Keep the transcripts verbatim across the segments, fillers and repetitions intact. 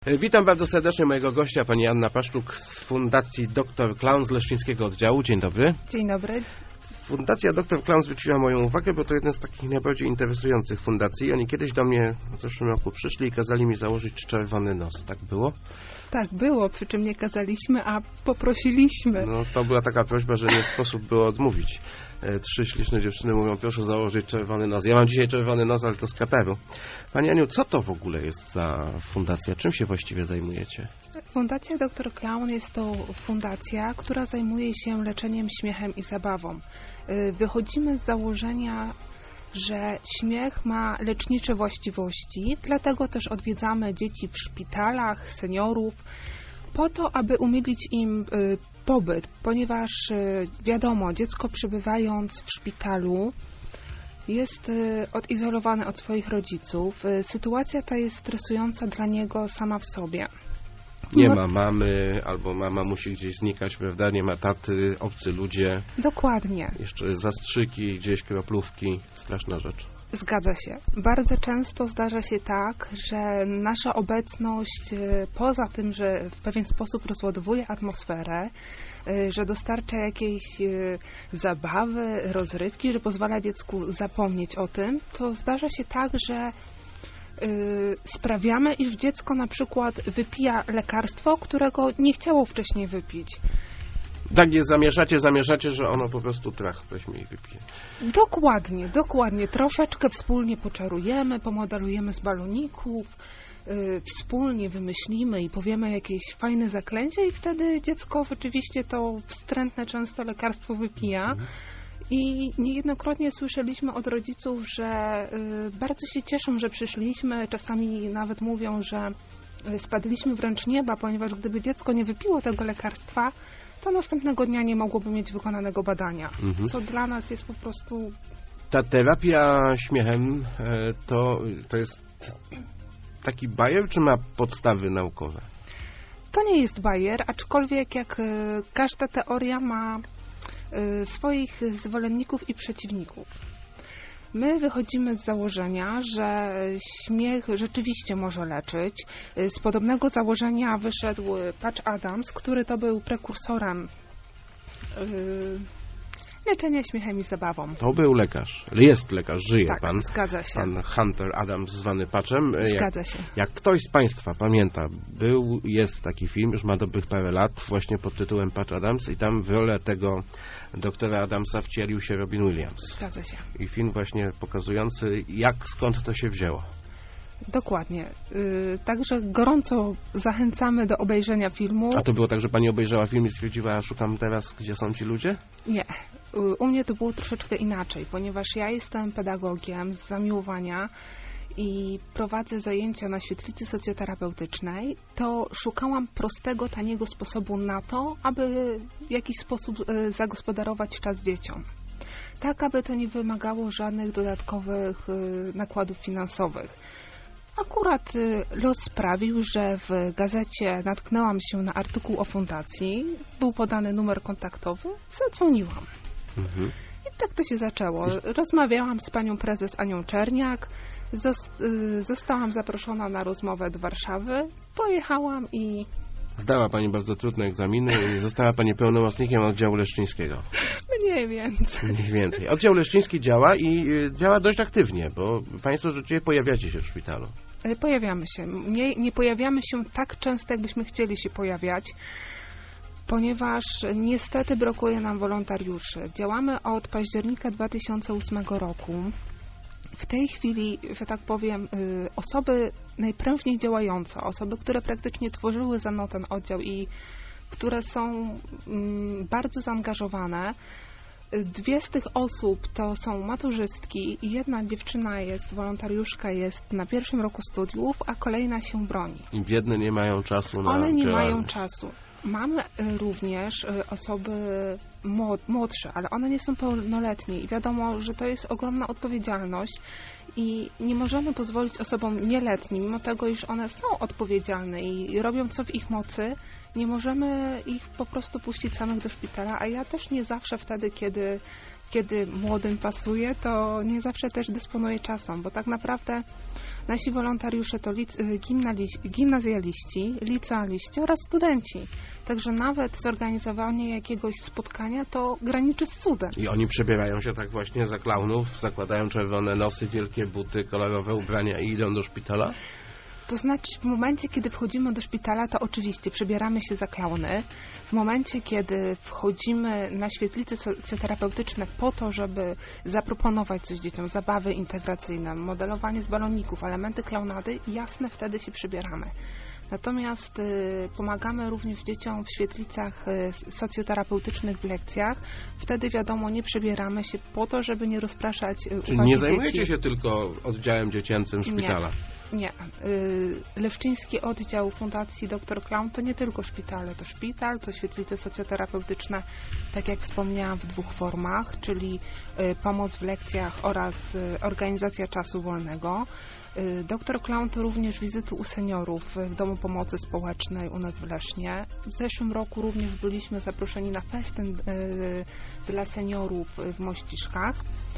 Witam bardzo serdecznie mojego gościa, pani Anna Paszczuk z Fundacji doktor Klaun z Leszczyńskiego Oddziału. Dzień dobry. Dzień dobry. Fundacja doktor Klaun zwróciła moją uwagę, bo to jedna z takich najbardziej interesujących fundacji. Oni kiedyś do mnie w zeszłym roku przyszli i kazali mi założyć czerwony nos. Tak było? Tak było, przy czym nie kazaliśmy, a poprosiliśmy. No to była taka prośba, że nie sposób było odmówić. Trzy śliczne dziewczyny mówią, proszę założyć czerwony nos. Ja mam dzisiaj czerwony nos, ale to z kateru. Pani Aniu, co to w ogóle jest za fundacja? Czym się właściwie zajmujecie? Fundacja doktor Klaun jest to fundacja, która zajmuje się leczeniem śmiechem i zabawą. Wychodzimy z założenia, że śmiech ma lecznicze właściwości, dlatego też odwiedzamy dzieci w szpitalach, seniorów, po to, aby umilić im pobyt, ponieważ wiadomo, dziecko przebywając w szpitalu jest odizolowane od swoich rodziców. Sytuacja ta jest stresująca dla niego sama w sobie. Nie ma mamy, albo mama musi gdzieś znikać, prawda? Nie ma taty, obcy ludzie. Dokładnie. Jeszcze zastrzyki, gdzieś kroplówki. Straszna rzecz. Zgadza się. Bardzo często zdarza się tak, że nasza obecność, poza tym, że w pewien sposób rozładowuje atmosferę, że dostarcza jakiejś zabawy, rozrywki, że pozwala dziecku zapomnieć o tym, to zdarza się tak, że sprawiamy, iż dziecko na przykład wypija lekarstwo, którego nie chciało wcześniej wypić. Tak jest, zamierzacie, zamierzacie, że ono po prostu trach weźmie i wypije. Dokładnie, dokładnie. Troszeczkę wspólnie poczarujemy, pomodelujemy z baloników, yy, wspólnie wymyślimy i powiemy jakieś fajne zaklęcie i wtedy dziecko rzeczywiście to wstrętne często lekarstwo wypija. Mhm. I niejednokrotnie słyszeliśmy od rodziców, że y, bardzo się cieszą, że przyszliśmy. Czasami nawet mówią, że y, spadliśmy wręcz nieba, ponieważ gdyby dziecko nie wypiło tego lekarstwa, to następnego dnia nie mogłoby mieć wykonanego badania. Mhm. Co dla nas jest po prostu... Ta terapia śmiechem to, to jest taki bajer, czy ma podstawy naukowe? To nie jest bajer, aczkolwiek jak y, każda teoria ma swoich zwolenników i przeciwników. My wychodzimy z założenia, że śmiech rzeczywiście może leczyć. Z podobnego założenia wyszedł Patch Adams, który to był prekursorem yy, leczenia śmiechem i zabawą. To był lekarz. Jest lekarz, żyje tak, pan. Zgadza się. Pan Hunter Adams, zwany Patchem. Zgadza jak, się. Jak ktoś z państwa pamięta, był, jest taki film, już ma dobrych parę lat, właśnie pod tytułem Patch Adams i tam w rolę tego doktora Adamsa wcielił się Robin Williams. Zgadza się. I film właśnie pokazujący, jak, skąd to się wzięło. Dokładnie. Yy, także gorąco zachęcamy do obejrzenia filmu. A to było tak, że pani obejrzała film i stwierdziła, szukam teraz, gdzie są ci ludzie? Nie. U mnie to było troszeczkę inaczej, ponieważ ja jestem pedagogiem z zamiłowania i prowadzę zajęcia na świetlicy socjoterapeutycznej, to szukałam prostego, taniego sposobu na to, aby w jakiś sposób zagospodarować czas dzieciom. Tak, aby to nie wymagało żadnych dodatkowych nakładów finansowych. Akurat los sprawił, że w gazecie natknęłam się na artykuł o fundacji, był podany numer kontaktowy, zadzwoniłam. Mhm. I tak to się zaczęło. Rozmawiałam z panią prezes Anią Czerniak, zostałam zaproszona na rozmowę do Warszawy, pojechałam i... Zdała pani bardzo trudne egzaminy i została pani pełnomocnikiem oddziału leszczyńskiego. Mniej więcej. Mniej więcej. Oddział leszczyński działa i działa dość aktywnie, bo państwo rzeczywiście pojawiacie się w szpitalu. Pojawiamy się. Nie, nie pojawiamy się tak często, jakbyśmy chcieli się pojawiać, ponieważ niestety brakuje nam wolontariuszy. Działamy od października dwa tysiące ósmego roku. W tej chwili, że tak powiem, osoby najprężniej działające, osoby, które praktycznie tworzyły ze mną ten oddział i które są bardzo zaangażowane, dwie z tych osób to są maturzystki i jedna dziewczyna jest, wolontariuszka jest na pierwszym roku studiów, a kolejna się broni. I biedne nie mają czasu na One nie działanie. mają czasu. Mamy również osoby młodsze, ale one nie są pełnoletnie i wiadomo, że to jest ogromna odpowiedzialność i nie możemy pozwolić osobom nieletnim, mimo tego, iż one są odpowiedzialne i robią co w ich mocy, nie możemy ich po prostu puścić samych do szpitala, a ja też nie zawsze wtedy, kiedy, kiedy młodym pasuje, to nie zawsze też dysponuję czasem, bo tak naprawdę Nasi wolontariusze to lic, gimnali- gimnazjaliści, licealiści oraz studenci. Także nawet zorganizowanie jakiegoś spotkania to graniczy z cudem. I oni przebierają się tak właśnie za klaunów, zakładają czerwone nosy, wielkie buty, kolorowe ubrania i idą do szpitala? To znaczy, w momencie, kiedy wchodzimy do szpitala, to oczywiście przebieramy się za klauny. W momencie, kiedy wchodzimy na świetlice socjoterapeutyczne po to, żeby zaproponować coś dzieciom, zabawy integracyjne, modelowanie z baloników, elementy klaunady, jasne, wtedy się przebieramy. Natomiast y, pomagamy również dzieciom w świetlicach y, socjoterapeutycznych w lekcjach. Wtedy, wiadomo, nie przebieramy się po to, żeby nie rozpraszać y, Czyli uwagi nie zajmujecie dzieci. się tylko oddziałem dziecięcym szpitala? Nie. Nie. Y, Lewszczyński oddział Fundacji doktor Klaun to nie tylko szpitale. To szpital, to świetlice socjoterapeutyczne, tak jak wspomniałam, w dwóch formach, czyli y, pomoc w lekcjach oraz y, organizacja czasu wolnego. Doktor Klaun to również wizyty u seniorów w Domu Pomocy Społecznej u nas w Lesznie. W zeszłym roku również byliśmy zaproszeni na festyn y, dla seniorów w Mościszkach.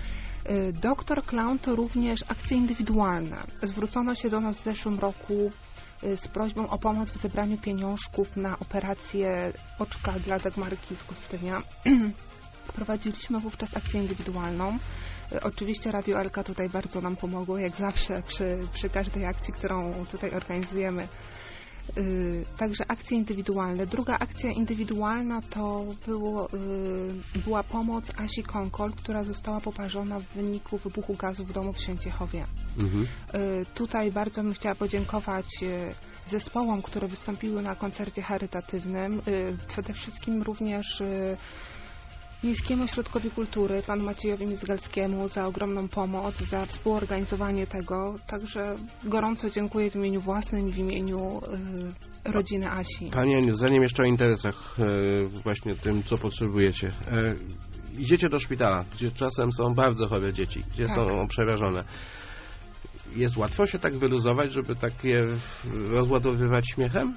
Y, Doktor Klaun to również akcje indywidualne. Zwrócono się do nas w zeszłym roku y, z prośbą o pomoc w zebraniu pieniążków na operację oczka dla Dagmarki z Gostynia. Prowadziliśmy wówczas akcję indywidualną. Oczywiście Radio Elka tutaj bardzo nam pomogło, jak zawsze przy, przy każdej akcji, którą tutaj organizujemy. Yy, także akcje indywidualne. Druga akcja indywidualna to było, yy, była pomoc Asi Konkol, która została poparzona w wyniku wybuchu gazu w domu w Święciechowie. Mhm. Yy, tutaj bardzo bym chciała podziękować yy, zespołom, które wystąpiły na koncercie charytatywnym. Yy, przede wszystkim również yy, Miejskiemu Ośrodkowi Kultury, panu Maciejowi Mizgalskiemu za ogromną pomoc, za współorganizowanie tego. Także gorąco dziękuję w imieniu własnym i w imieniu y, rodziny Asi. Pani Aniu, zanim jeszcze o interesach, y, właśnie tym, co potrzebujecie. Y, idziecie do szpitala, gdzie czasem są bardzo chore dzieci, gdzie tak. są przerażone. Jest łatwo się tak wyluzować, żeby takie rozładowywać śmiechem?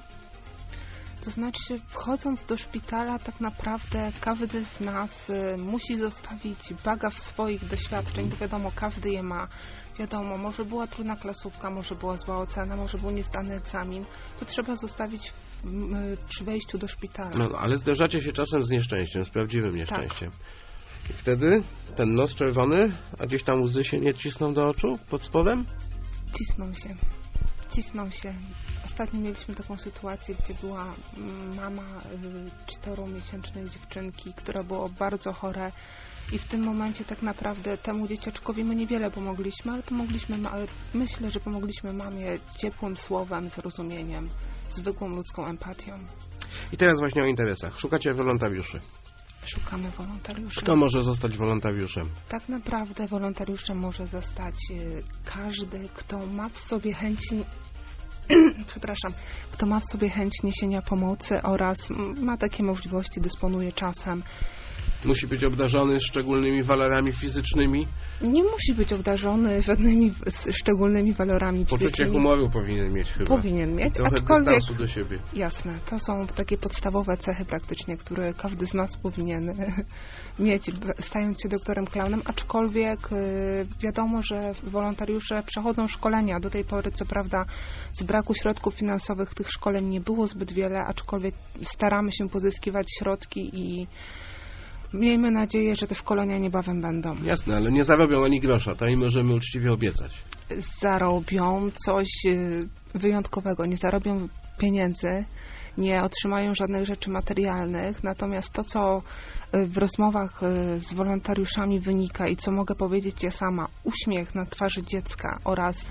To znaczy, wchodząc do szpitala, tak naprawdę każdy z nas y, musi zostawić bagaż swoich doświadczeń, bo wiadomo, każdy je ma. Wiadomo, może była trudna klasówka, może była zła ocena, może był niezdany egzamin. To trzeba zostawić w, y, przy wejściu do szpitala. No, no, ale zderzacie się czasem z nieszczęściem, z prawdziwym nieszczęściem. Tak. I wtedy ten nos czerwony, a gdzieś tam łzy się nie cisną do oczu pod spodem? Cisną się. Cisną się. Ostatnio mieliśmy taką sytuację, gdzie była mama czteromiesięcznej dziewczynki, która była bardzo chora i w tym momencie tak naprawdę temu dzieciaczkowi my niewiele pomogliśmy, ale pomogliśmy, myślę, że pomogliśmy mamie ciepłym słowem, zrozumieniem, zwykłą ludzką empatią. I teraz właśnie o interesach. Szukacie wolontariuszy. Szukamy wolontariuszy. Kto może zostać wolontariuszem? Tak naprawdę wolontariuszem może zostać każdy, kto ma w sobie chęć przepraszam, kto ma w sobie chęć niesienia pomocy oraz ma takie możliwości, dysponuje czasem. Musi być obdarzony szczególnymi walorami fizycznymi? Nie musi być obdarzony żadnymi szczególnymi walorami Poczucie fizycznymi. Poczucie humoru powinien mieć chyba. Powinien mieć, trochę aczkolwiek dystansu do siebie. Jasne, to są takie podstawowe cechy praktycznie, które każdy z nas powinien mieć, stając się doktorem klaunem, aczkolwiek wiadomo, że wolontariusze przechodzą szkolenia. Do tej pory, co prawda, z braku środków finansowych tych szkoleń nie było zbyt wiele, aczkolwiek staramy się pozyskiwać środki i miejmy nadzieję, że te szkolenia niebawem będą. Jasne, ale nie zarobią ani grosza, to im możemy uczciwie obiecać. Zarobią coś wyjątkowego, nie zarobią pieniędzy, nie otrzymają żadnych rzeczy materialnych, natomiast to, co w rozmowach z wolontariuszami wynika i co mogę powiedzieć ja sama, uśmiech na twarzy dziecka oraz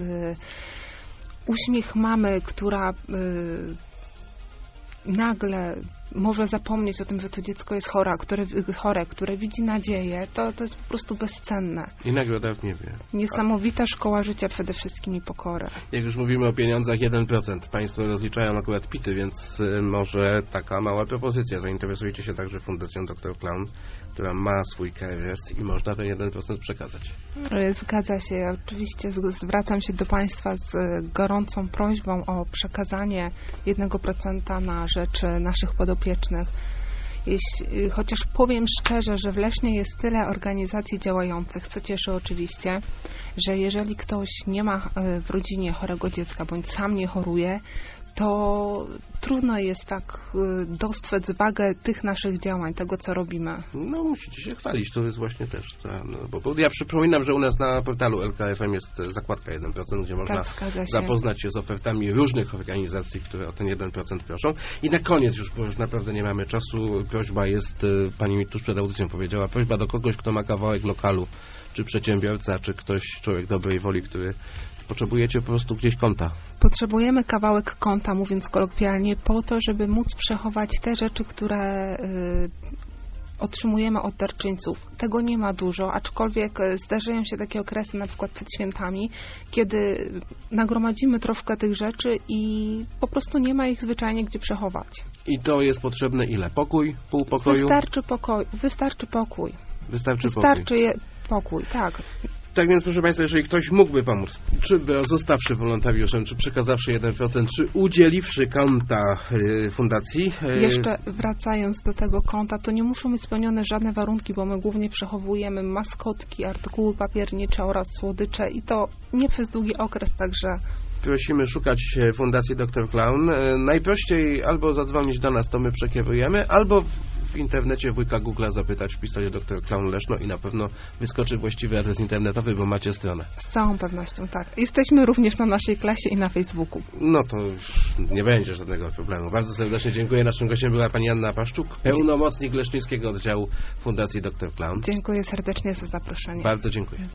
uśmiech mamy, która nagle może zapomnieć o tym, że to dziecko jest chora, które, chore, które widzi nadzieję, to, to jest po prostu bezcenne. I nagroda w niebie. Niesamowita szkoła życia przede wszystkim i pokory. Jak już mówimy o pieniądzach, jeden procent. Państwo rozliczają akurat pity, więc może taka mała propozycja. Zainteresujcie się także Fundacją doktor Klaun, która ma swój K R S i można ten jeden procent przekazać. Zgadza się. Oczywiście zwracam się do Państwa z gorącą prośbą o przekazanie jednego procenta na rzecz naszych podopiecznych. Jeśli, chociaż powiem szczerze, że w Lesznie jest tyle organizacji działających, co cieszy oczywiście, że jeżeli ktoś nie ma w rodzinie chorego dziecka, bądź sam nie choruje, to trudno jest tak dostrzec wagę tych naszych działań, tego co robimy. No musicie się chwalić, to jest właśnie też ta, no, bo, bo ja przypominam, że u nas na portalu L K F M jest zakładka jeden procent, gdzie można tak, zapoznać się z ofertami różnych organizacji, które o ten jeden procent proszą. I na koniec już, bo już naprawdę nie mamy czasu, prośba jest, pani mi tuż przed audycją powiedziała, prośba do kogoś, kto ma kawałek lokalu, czy przedsiębiorca, czy ktoś, człowiek dobrej woli, który potrzebujecie po prostu gdzieś konta. Potrzebujemy kawałek konta, mówiąc kolokwialnie, po to, żeby móc przechować te rzeczy, które y, otrzymujemy od darczyńców. Tego nie ma dużo, aczkolwiek zdarzają się takie okresy, na przykład przed świętami, kiedy nagromadzimy troszkę tych rzeczy i po prostu nie ma ich zwyczajnie gdzie przechować. I to jest potrzebne ile? Pokój? Pół pokoju? Wystarczy pokój. Wystarczy pokój. Wystarczy, Wystarczy pokój. Je, pokój, tak. Tak więc, proszę Państwa, jeżeli ktoś mógłby pomóc, czy zostawszy wolontariuszem, czy przekazawszy jeden procent, czy udzieliwszy konta y, fundacji... Y, Jeszcze wracając do tego konta, to nie muszą być spełnione żadne warunki, bo my głównie przechowujemy maskotki, artykuły papiernicze oraz słodycze i to nie przez długi okres, także... Prosimy szukać Fundacji doktor Klaun. Y, najprościej albo zadzwonić do nas, to my przekierujemy, albo w internecie wujka Google'a zapytać w pistolet doktor Klaun Leszno i na pewno wyskoczy właściwy adres internetowy, bo macie stronę. Z całą pewnością, tak. Jesteśmy również na naszej klasie i na Facebooku. No to już nie będzie żadnego problemu. Bardzo serdecznie dziękuję. Naszym gościem była pani Anna Paszczuk, pełnomocnik Leszczyńskiego Oddziału Fundacji doktor Klaun. Dziękuję serdecznie za zaproszenie. Bardzo dziękuję.